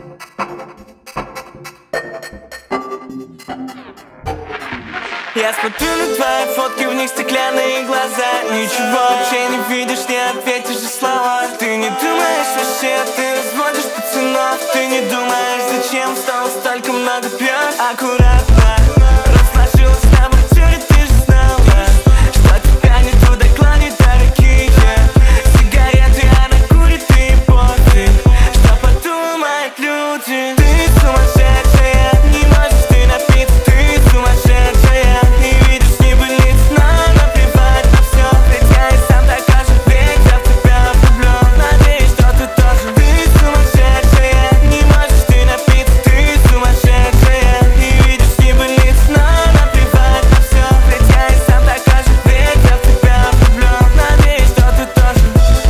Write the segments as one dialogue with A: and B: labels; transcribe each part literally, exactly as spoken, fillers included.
A: Я смотрю на твои фотки, в них стеклянные глаза. Ничего вообще не видишь, не ответишь же слова. Ты не думаешь вообще, ты разводишь пацанов. Ты не думаешь, зачем стало столько много пьешь. Аккуратно разложилась на бутыле, ты же знала, что тебя не туда клонит, дорогие сигареты, она курит, и пофиг, что подумают люди. Ты сумасшедшая, не можешь ты напиться. Ты сумасшедшая, не видишь небылиц, но наплевать на все. Ведь я и сам такой же, ведь я в тебя влюблен. Надеюсь, что ты тоже. Ты сумасшедшая, не можешь ты напиться. Ты сумасшедшая, не видишь небылиц, но наплевать на все. Ведь я и сам такой же, ведь я в тебя влюблен. Надеюсь, что ты тоже.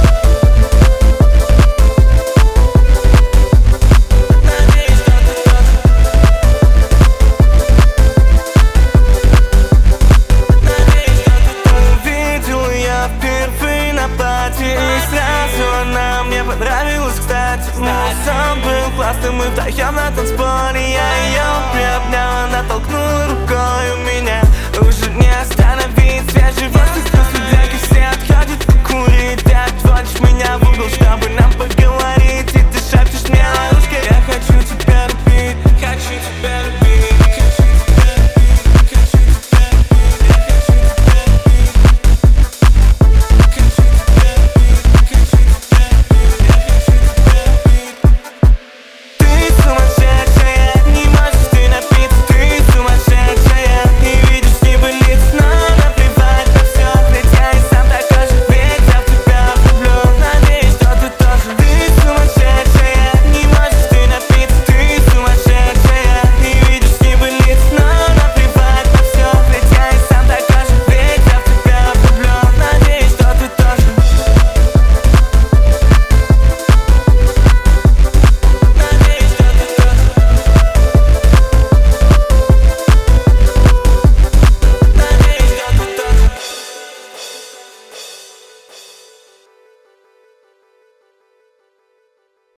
A: Надеюсь, что ты тоже. Увидел я впервые на пати, и сразу она мне понравилась, кстати. Сон был классным, мы вдвоем на танцполе. Я ее приобнял, она толкнула рукой у меня. Уже не остановить свежий воздух, после драки все отходят покурить. Ты отводишь меня в угол, чтобы нам поговорить.